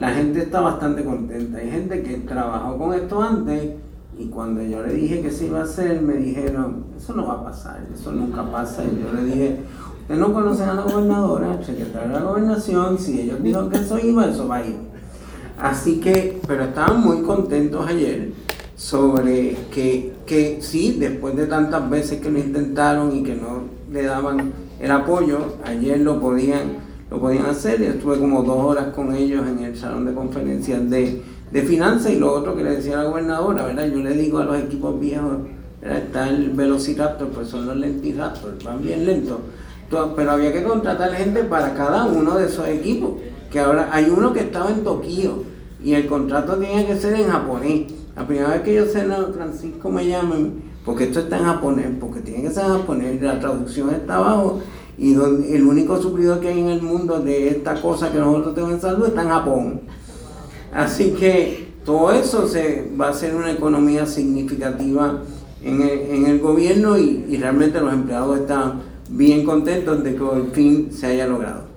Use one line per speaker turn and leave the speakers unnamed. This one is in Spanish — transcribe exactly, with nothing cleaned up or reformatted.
la gente está bastante contenta. Hay gente que trabajó con esto antes y cuando yo le dije que se iba a hacer, me dijeron, eso no va a pasar, eso nunca pasa. Y yo le dije, ustedes no conocen a la gobernadora, al secretario de la gobernación, si ellos dijeron que eso iba, eso va a ir. Así que, pero estaban muy contentos ayer sobre que, que sí, después de tantas veces que lo intentaron y que no le daban el apoyo, ayer lo podían, lo podían hacer. Yo estuve como dos horas con ellos en el salón de conferencias de, de finanzas y lo otro que le decía a la gobernadora, ¿verdad? Yo le digo a los equipos viejos, ¿verdad? Está el Velociraptor, pues son los Lentiraptor, van bien lentos, pero había que contratar gente para cada uno de esos equipos, que ahora hay uno que estaba en Tokio y el contrato tenía que ser en japonés. La primera vez que yo sé, no, Francisco me llaman, porque esto está en japonés, porque tiene que ser en japonés, la traducción está abajo, y donde el único suplidor que hay en el mundo de esta cosa que nosotros tenemos en salud está en Japón. Así que todo eso se, va a ser una economía significativa en el, en el gobierno y, y realmente los empleados están bien contentos de que al fin se haya logrado.